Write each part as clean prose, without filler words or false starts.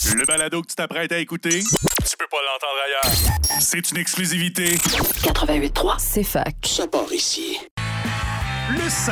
Le balado que tu t'apprêtes à écouter, tu peux pas l'entendre ailleurs. C'est une exclusivité. 88.3, c'est fac. Ça part ici. Le 16.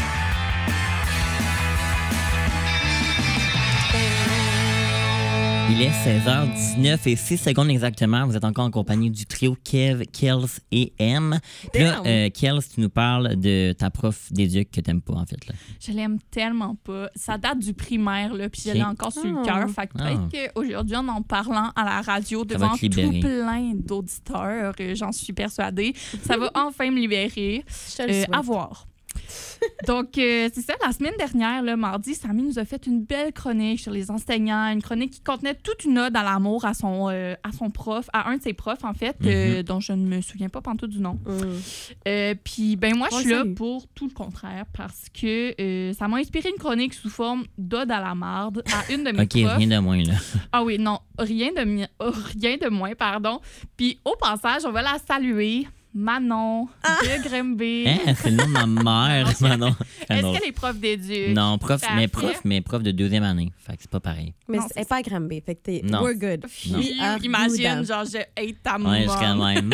Il est 16h19 et 6 secondes exactement. Vous êtes encore en compagnie du trio Kev, Kels et M. Puis là, Kels, tu nous parles de ta prof d'éduc que t'aimes pas, en fait. Là. Je l'aime tellement pas. Ça date du primaire, là, puis je l'ai encore sur le cœur. Fait que peut-être qu'aujourd'hui, en parlant à la radio devant tout plein d'auditeurs, j'en suis persuadée, ça va enfin me libérer. À voir. Donc, c'est ça, la semaine dernière, le mardi, Samy nous a fait une belle chronique sur les enseignants, une chronique qui contenait toute une ode à l'amour à son prof, à un de ses profs, en fait, dont je ne me souviens pas pantoute du nom. Puis, ben moi, je suis là pour tout le contraire, parce que ça m'a inspiré une chronique sous forme d'ode à la marde à une de mes profs. OK, rien de moins, là. Ah oui, non, rien de moins, pardon. Puis, au passage, on va la saluer. Manon de Grimby. C'est le nom de ma mère, Manon. Est-ce qu'elle est prof d'éduc? Non, prof de deuxième année. Fait que c'est pas pareil. Mais elle n'est pas à Grimby. Fait que t'es we're good. Imagine, genre, je hate ta maman. Ouais, jusqu'à même.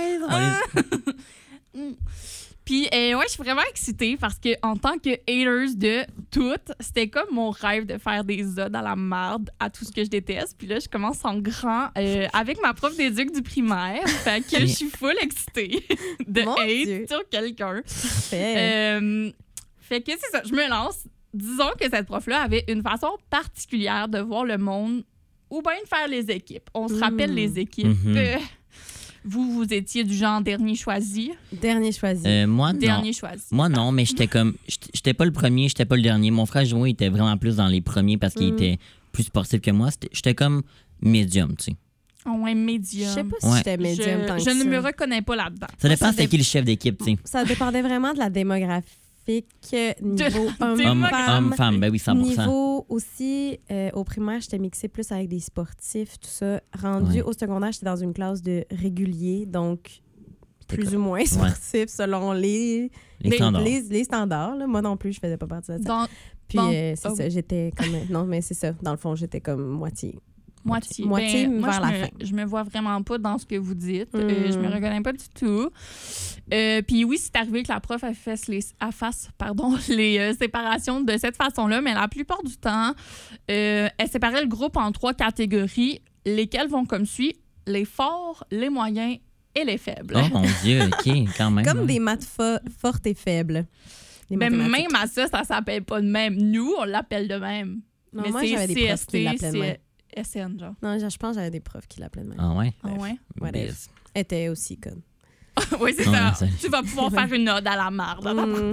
Puis, ouais, je suis vraiment excitée parce que en tant que haters de tout, c'était comme mon rêve de faire des odes à la marde, à tout ce que je déteste. Puis là, je commence en grand avec ma prof d'éduc du primaire. Fait que je suis full excitée de hate sur quelqu'un. Fait que c'est ça, je me lance. Disons que cette prof-là avait une façon particulière de voir le monde ou bien de faire les équipes. On se rappelle les équipes. Vous étiez du genre dernier choisi? Dernier choisi. Moi, dernier non. choisi. Moi, non, mais j'étais pas le premier, j'étais pas le dernier. Mon frère Joël était vraiment plus dans les premiers parce qu'il était plus sportif que moi. J'étais comme médium, tu sais. Ouais, médium. Je sais pas si j'étais médium tant que ça. Je ne me reconnais pas là-dedans. Ça dépend c'était qui le chef d'équipe, tu sais. Ça dépendait vraiment de la démographie. Niveau homme-femme, ben oui, 100%. Niveau aussi, au primaire, j'étais mixée plus avec des sportifs, tout ça. Rendu au secondaire, j'étais dans une classe de réguliers, donc plus ou moins sportif selon les standards. Là. Moi non plus, je faisais pas partie de ça. Puis c'est ça, j'étais comme... Non, mais c'est ça. Dans le fond, j'étais comme moitié Ben, vers la fin. Je me vois vraiment pas dans ce que vous dites. Je me reconnais pas du tout. Puis oui, c'est arrivé que la prof fasse les séparations de cette façon-là, mais la plupart du temps, elle séparait le groupe en 3 catégories, lesquelles vont comme suit: les forts, les moyens et les faibles. Oh mon Dieu, OK, quand même. Comme des maths fortes et faibles. Mais même à ça s'appelle pas de même. Nous, on l'appelle de même. Non, mais moi, j'avais des profs qui l'appelaient de même. SN, genre. Non, je pense que j'avais des profs qui l'appelaient de même. Ah ouais? Elle était aussi conne. Oui, c'est ça. Tu vas pouvoir faire une ode à la marde.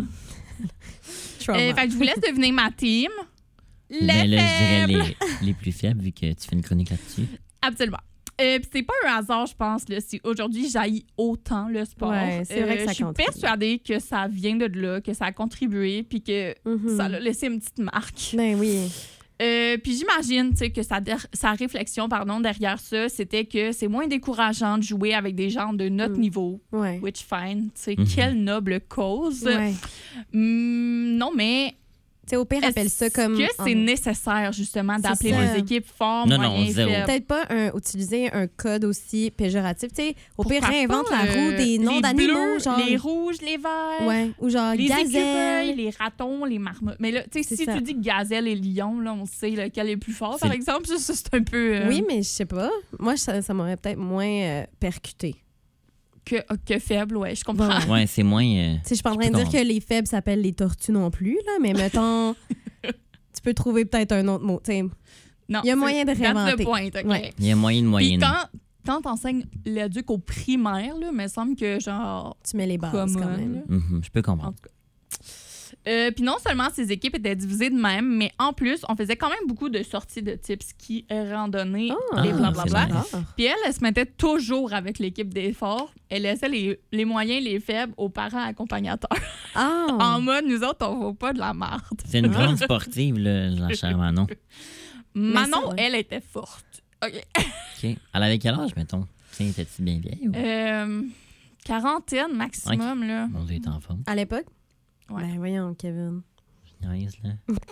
Fait que je vous laisse deviner ma team. Les faibles. Je dirais les plus faibles, vu que tu fais une chronique là-dessus. Absolument. C'est pas un hasard, je pense, là, si aujourd'hui j'haïs autant le sport. Ouais, c'est vrai que ça contribue. Je suis persuadée que ça vient de là, que ça a contribué, puis que ça a laissé une petite marque. Ben oui. Puis j'imagine que sa réflexion derrière ça, c'était que c'est moins décourageant de jouer avec des gens de notre niveau. Ouais. Which fine. Quelle noble cause. Ouais. Non, mais... au pire, appelle ça comme... Est-ce que c'est nécessaire, justement, d'appeler les équipes forts, moyens, faibles? Peut-être pas utiliser un code aussi péjoratif. Au pire, réinvente la roue des noms d'animaux. Genre... Les rouges, les verts. Ouais. Ou genre les gazelle. écureuils, les ratons, les marmottes. Mais là, si tu dis gazelle et lion, là, on sait lequel est le plus fort, par exemple. Ça, c'est un peu... Oui, mais je sais pas. Moi, ça m'aurait peut-être moins percuté. Que faible, ouais, je comprends. Ouais, c'est moins... je suis pas en train de dire que les faibles s'appellent les tortues non plus, là, mais mettons, tu peux trouver peut-être un autre mot. Non, il y a moyen de réinventer. Ouais. Il y a moyen de moyenner. Puis quand t'enseignes l'éduc au primaire, là, il me semble que genre... Tu mets les bases quand même. Je peux comprendre. En tout cas. Puis non seulement ces équipes étaient divisées de même, mais en plus, on faisait quand même beaucoup de sorties de type ski, randonnée, les blablabla. Puis elle se mettait toujours avec l'équipe des forts. Elle laissait les moyens, les faibles aux parents accompagnateurs. En mode, nous autres, on vaut pas de la marde. C'est une grande sportive, la chère Manon. Manon, elle était forte. OK. Elle avait quel âge, mettons? Était-tu bien vieille? Ou... quarantaine maximum, là. Mon Dieu, t'es en forme. À l'époque? Ouais. Ben voyons, Kevin. niaise, là.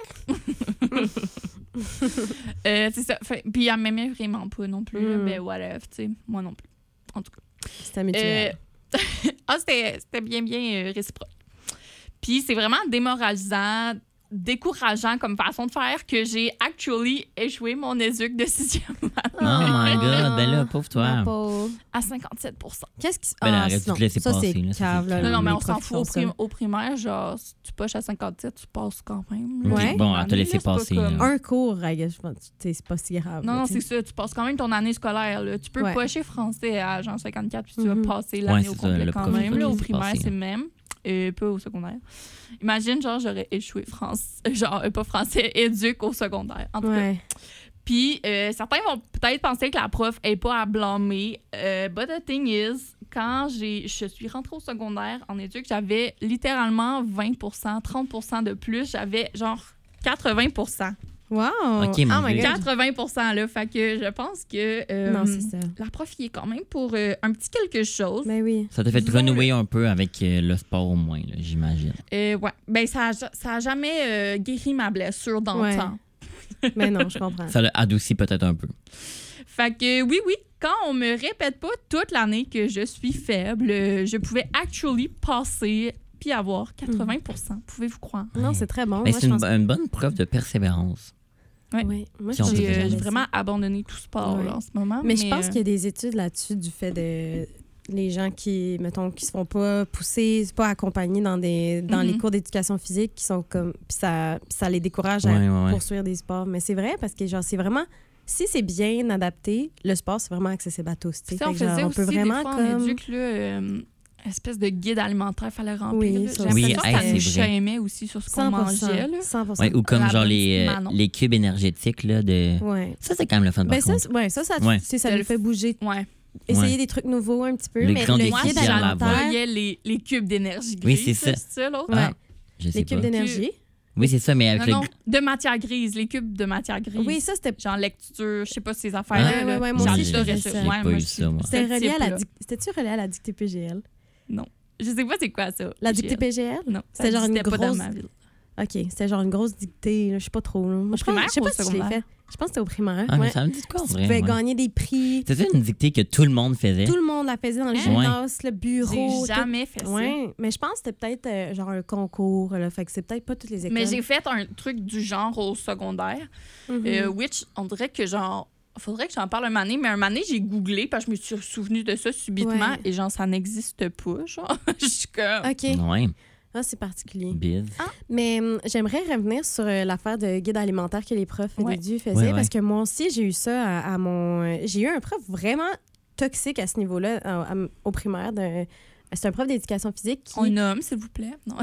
C'est ça. Puis elle m'aimait vraiment pas non plus. Ben, whatever, tu sais. Moi non plus. En tout cas. C'était mutuel. C'était bien réciproque. Puis c'est vraiment démoralisant, décourageant comme façon de faire que j'ai actually échoué mon éduc de 6e année. Oh my God, ben là, pauvre toi. À 57%. Qu'est-ce qui se Ben là, arrête de te laisser passer. C'est là, cave, là, Non, mais les on s'en profs fout. font ça. Au primaire, genre, si tu poches à 57, tu passes quand même. là. Ouais. Bon, elle t'a laissé C'est pas passer. comme- là. Un cours, je pense, c'est pas si grave. Non, là, non, tu c'est sais. ça. Tu passes quand même ton année scolaire. Là. Tu peux Ouais. pocher français à genre 54 puis tu vas passer Ouais, l'année au c'est ça, complet le quand prof, même. il Là, faut au laisser primaire, passer, c'est hein. le même. Pas au secondaire. Imagine, genre, j'aurais échoué genre, pas français, éduc au secondaire. En tout cas. Ouais. Puis, certains vont peut-être penser que la prof n'est pas à blâmer. But the thing is, quand je suis rentrée au secondaire en éduc, j'avais littéralement 20%, 30% de plus. J'avais genre 80%. Wow! Ok, mon my Dieu. God. 80%, là. Fait que je pense que Non, c'est ça. la prof y est quand même pour un petit quelque chose. Ben oui. Ça t'a fait Disons-le. renouer un peu avec le sport au moins, là, j'imagine. Ouais. Ben, ça a jamais guéri ma blessure dans Ouais. le temps. Mais non, je comprends. Ça l'a adouci peut-être un peu. Fait que oui, quand on me répète pas toute l'année que je suis faible, je pouvais actually passer puis avoir 80%. Pouvez-vous croire? Non, c'est très bon. Mais Moi, c'est je pense... une bonne preuve de persévérance. Ouais. Ouais. Moi, Si on pense peut que dire J'ai j'avais vraiment abandonné tout sport Ouais. là, en ce moment. Mais je pense qu'il y a des études là-dessus du fait de les gens qui, mettons, qui se font pas pousser, pas accompagnés dans les cours d'éducation physique, qui sont comme... Puis ça les décourage à poursuivre des sports. Mais c'est vrai parce que, genre, c'est vraiment... Si c'est bien adapté, le sport, c'est vraiment accessible à tous. on Fait que, faisait genre, aussi des fois en éduc, là, espèce de guide alimentaire, fallait remplir. Oui, là. ça J'ai aussi. l'impression que ça Oui, nous c'est vrai. shamait aussi sur ce qu'on 100%. mangeait. Là. 100%. Ouais, ou comme La genre bonne les petite Manon. cubes énergétiques. Là, de... Ouais. Ça, c'est quand même le fun, par Ben ça, contre. ouais, ça Ouais. ça nous fait bouger. Ouais. Essayer Ouais. des trucs nouveaux un petit peu. Le mais grand le défi guide de la alimentaire... voie. Voyais les cubes d'énergie Oui, grise. c'est ça. C'est ça, l'autre? Ah, Ouais. je sais Les pas. cubes d'énergie. Oui, c'est ça, mais avec Non, de matière grise, les cubes de matière grise. Oui, ça, c'était... Genre lecture, je sais pas ces affaires-là. Ouais, là. moi aussi, J'adorais j'ai ça. ça. J'ai Ouais, pas moi eu aussi. ça, moi. C'était relié à type-là. C'était-tu relié à la dictée PGL? Je sais pas c'est quoi ça. La dictée PGL? Non, C'était genre une pas dans grosse... ma ville. OK, c'était genre une grosse dictée. Là, je sais pas trop. Là. Moi, primaire je sais ou pas au si je l'ai secondaire? fait. Je pense que c'était au primaire. Ah, mais ouais. ça me dit de quoi, en Tu vrai? pouvais ouais. gagner des prix. C'était une dictée que tout le monde faisait. Tout le monde la faisait dans le Hein? gymnase, le bureau. J'ai jamais fait ça. Ouais, mais je pense que c'était peut-être genre un concours. Là, fait que c'est peut-être pas toutes les écoles. Mais j'ai fait un truc du genre au secondaire, which on dirait que genre, faudrait que j'en parle un moment donné, mais un moment donné, j'ai googlé parce que je me suis souvenue de ça subitement Ouais. et genre, ça n'existe pas, genre. Je suis comme... OK. Ouais, Ah, c'est particulier. biz. Mais j'aimerais revenir sur l'affaire de guide alimentaire que les profs Ouais. d'édu faisaient. Ouais, ouais. Parce que moi aussi, j'ai eu ça à mon... j'ai eu un prof vraiment toxique à ce niveau-là au primaire. C'est un prof d'éducation physique qui... On nomme, s'il vous plaît. Non,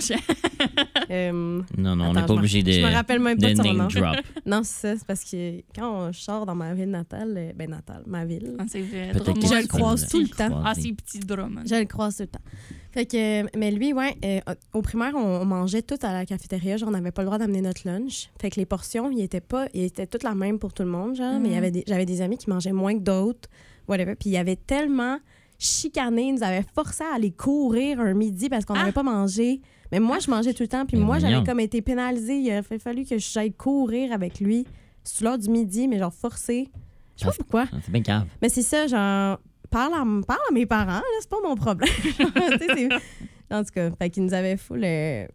Non, on n'est Attends, pas obligé de, je me rappelle même pas de son name nom. drop. Non, c'est ça. C'est parce que quand je sors dans ma ville natale, ma ville, c'est vrai. Peut-être Drummond, que je le tu croise peux tout le temps. croiser. Ah, c'est petit Drummond. je le croise tout le temps. Fait que, mais lui, ouais, au primaire, on mangeait tout à la cafétéria. Genre, on n'avait pas le droit d'amener notre lunch. Fait que les portions, ils étaient toutes la même pour tout le monde, genre. Mais j'avais des amis qui mangeaient moins que d'autres, whatever. Puis il y avait tellement chicané, ils nous avaient forcé à aller courir un midi parce qu'on n'avait pas mangé. Mais moi, je mangeais tout le temps. Puis Mais moi, voyons. j'avais comme été pénalisée. Il a fallu que j'aille courir avec lui sur l'heure du midi, mais genre forcé. Je sais pas pourquoi. C'est bien grave. Mais c'est ça, genre, parle à mes parents, là, c'est pas mon problème. Tu sais, en tout cas, fait qu'ils nous avaient full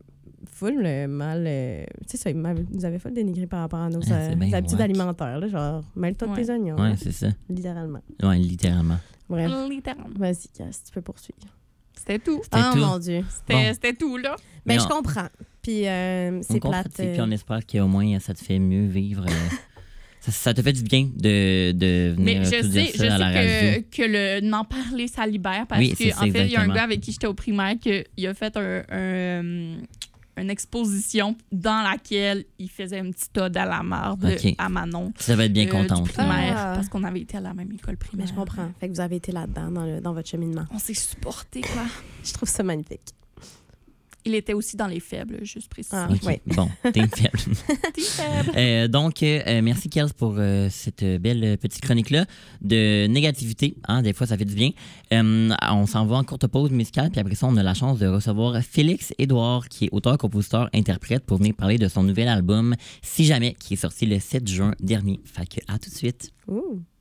mal. Tu sais, ça, ils nous avaient full dénigré par rapport à nos c'est bien habitudes wack. alimentaires, là, genre, mêle-toi de tes oignons, Ouais, là, c'est ça. littéralement. Ouais, littéralement. Bref, Littéralement. vas-y, Cass, tu peux poursuivre. C'était tout. C'était Oh tout. mon Dieu. C'était tout, là. Ben, Mais je on- comprends. Puis, On c'est comprend, plate. tu sais, puis on espère qu'au moins ça te fait mieux vivre. Ça te fait du bien de venir Mais je tout dire sais, ça à la radio. que le n'en parler, ça libère. Parce Oui, c'est que ça, en fait, il y a un exactement. gars avec qui j'étais au primaire qui a fait une exposition dans laquelle il faisait un petit ode à la marde Ok. à Manon. Ça va être bien du contente. primaire, Ah. parce qu'on avait été à la même école primaire. Mais je comprends. Fait que vous avez été là-dedans dans votre cheminement. On s'est supporté, quoi. Je trouve ça magnifique. Il était aussi dans les faibles, juste précis. Okay. Ouais. Bon, t'es faible. T'es faible. Donc, merci Kels pour cette belle petite chronique-là de négativité. Hein, des fois, ça fait du bien. On s'en va en courte pause musicale, puis après ça, on a la chance de recevoir Félix Édouard, qui est auteur, compositeur, interprète, pour venir parler de son nouvel album Si jamais, qui est sorti le 7 juin dernier. Fait que à tout de suite. Ouh.